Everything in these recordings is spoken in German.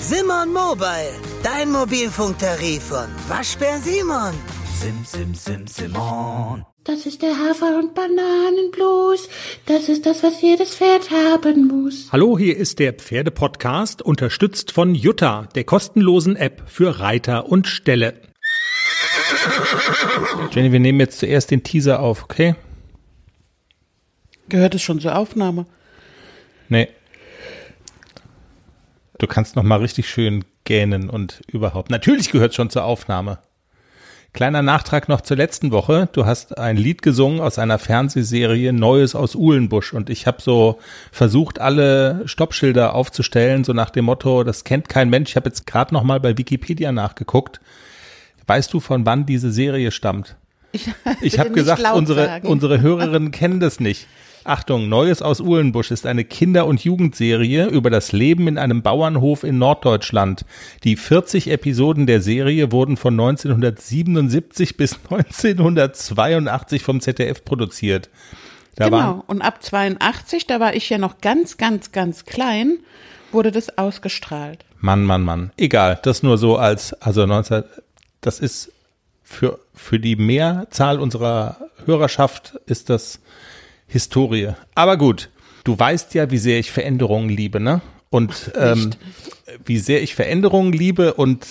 Simon Mobile, dein Mobilfunktarif von Waschbär Simon. Simon. Das ist der Hafer- und Bananenblues. Das ist das, was jedes Pferd haben muss. Hallo, hier ist der Pferdepodcast, unterstützt von Jutta, der kostenlosen App für Reiter und Ställe. Jenny, wir nehmen jetzt zuerst den Teaser auf, okay? Gehört es schon zur Aufnahme? Nee. Du kannst noch mal richtig schön gähnen und überhaupt. Natürlich gehört es schon zur Aufnahme. Kleiner Nachtrag noch zur letzten Woche. Du hast ein Lied gesungen aus einer Fernsehserie Neues aus Uhlenbusch und ich habe so versucht, alle Stoppschilder aufzustellen, so nach dem Motto, das kennt kein Mensch. Ich habe jetzt gerade noch mal bei Wikipedia nachgeguckt. Weißt du, von wann diese Serie stammt? Ich habe gesagt, unsere Hörerinnen kennen das nicht. Achtung, Neues aus Uhlenbusch ist eine Kinder- und Jugendserie über das Leben in einem Bauernhof in Norddeutschland. Die 40 Episoden der Serie wurden von 1977 bis 1982 vom ZDF produziert. Und ab 82, da war ich ja noch ganz, ganz, ganz klein, wurde das ausgestrahlt. Mann. Egal, das nur so das ist für die Mehrzahl unserer Hörerschaft ist das Historie. Aber gut, du weißt ja, wie sehr ich Veränderungen liebe, ne? Und wie sehr ich Veränderungen liebe und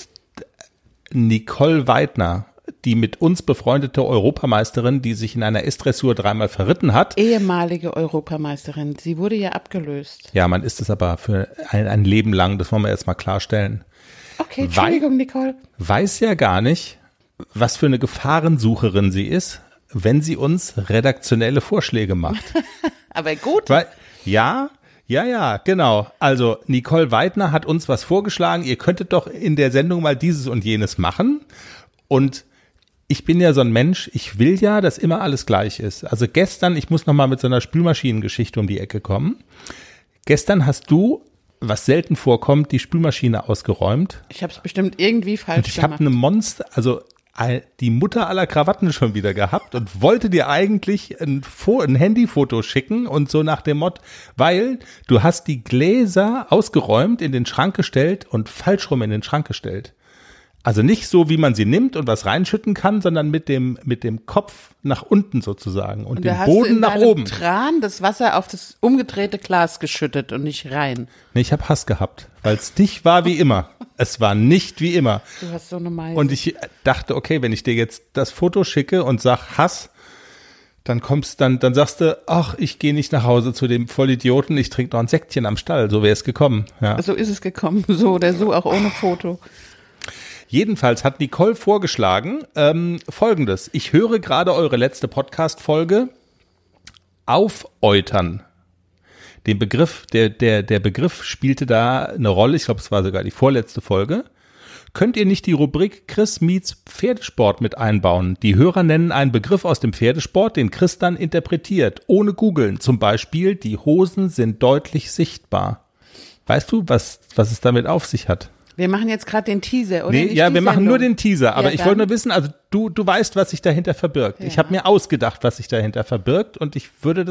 Nicole Weidner, die mit uns befreundete Europameisterin, die sich in einer S-Dressur dreimal verritten hat. Ehemalige Europameisterin, sie wurde ja abgelöst. Ja, man ist es aber für ein Leben lang, das wollen wir jetzt mal klarstellen. Okay, Entschuldigung, Nicole. Weiß ja gar nicht, was für eine Gefahrensucherin sie ist, wenn sie uns redaktionelle Vorschläge macht. Aber gut. Ja, genau. Also Nicole Weidner hat uns was vorgeschlagen. Ihr könntet doch in der Sendung mal dieses und jenes machen. Und ich bin ja so ein Mensch, ich will ja, dass immer alles gleich ist. Also gestern, ich muss noch mal mit so einer Spülmaschinengeschichte um die Ecke kommen. Gestern hast du, was selten vorkommt, die Spülmaschine ausgeräumt. Ich habe es bestimmt irgendwie falsch gemacht. Ich habe die Mutter aller Krawatten schon wieder gehabt und wollte dir eigentlich ein Handyfoto schicken und so nach dem Motto, weil du hast die Gläser ausgeräumt, in den Schrank gestellt und falsch rum in den Schrank gestellt. Also nicht so, wie man sie nimmt und was reinschütten kann, sondern mit dem Kopf nach unten sozusagen und den Boden nach oben. Du hast in deinem Tran das Wasser auf das umgedrehte Glas geschüttet und nicht rein. Nee, ich habe Hass gehabt, weil es nicht war wie immer. Es war nicht wie immer. Du hast so eine Meise. Und ich dachte, okay, wenn ich dir jetzt das Foto schicke und sag Hass, dann sagst du, ach, ich gehe nicht nach Hause zu dem Vollidioten, ich trinke noch ein Säckchen am Stall. So wäre es gekommen. Ja. So ist es gekommen, so oder so, auch ohne Foto. Jedenfalls hat Nicole vorgeschlagen, Folgendes. Ich höre gerade eure letzte Podcast-Folge Aufäutern. Den Begriff, der Begriff spielte da eine Rolle. Ich glaube, es war sogar die vorletzte Folge. Könnt ihr nicht die Rubrik Chris meets Pferdesport mit einbauen? Die Hörer nennen einen Begriff aus dem Pferdesport, den Chris dann interpretiert, ohne googeln. Zum Beispiel, die Hosen sind deutlich sichtbar. Weißt du, was es damit auf sich hat? Wir machen jetzt gerade den Teaser, oder? Nee, wir machen nur den Teaser. Aber ich wollte nur wissen, also du weißt, was sich dahinter verbirgt. Ja. Ich habe mir ausgedacht, was sich dahinter verbirgt und ich würde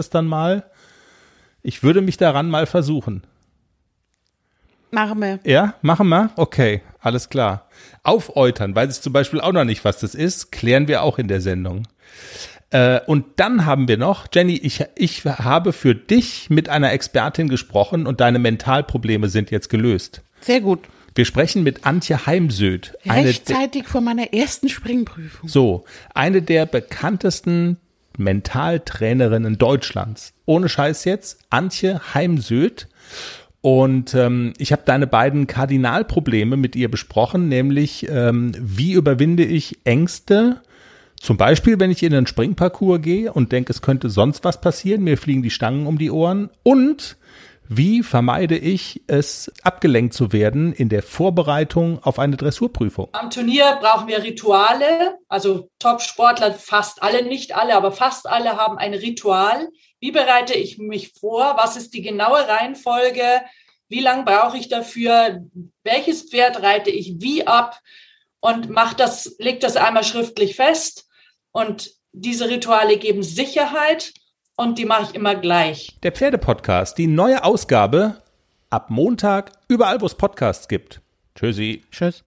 mich daran mal versuchen. Machen wir. Ja, machen wir? Okay, alles klar. Aufäutern, weiß ich zum Beispiel auch noch nicht, was das ist, klären wir auch in der Sendung. Und dann haben wir noch, Jenny, ich habe für dich mit einer Expertin gesprochen und deine Mentalprobleme sind jetzt gelöst. Sehr gut. Wir sprechen mit Antje Heimsöth. Rechtzeitig vor meiner ersten Springprüfung. So, eine der bekanntesten Mentaltrainerinnen Deutschlands. Ohne Scheiß jetzt, Antje Heimsöth. Und ich habe deine beiden Kardinalprobleme mit ihr besprochen, nämlich wie überwinde ich Ängste, zum Beispiel, wenn ich in einen Springparcours gehe und denke, es könnte sonst was passieren, mir fliegen die Stangen um die Ohren, und wie vermeide ich es, abgelenkt zu werden in der Vorbereitung auf eine Dressurprüfung? Am Turnier brauchen wir Rituale, also Top-Sportler, fast alle, nicht alle, aber fast alle haben ein Ritual. Wie bereite ich mich vor? Was ist die genaue Reihenfolge? Wie lange brauche ich dafür? Welches Pferd reite ich wie ab? Und leg das einmal schriftlich fest. Und diese Rituale geben Sicherheit. Und die mache ich immer gleich. Der Pferdepodcast, die neue Ausgabe ab Montag, überall, wo es Podcasts gibt. Tschüssi. Tschüss.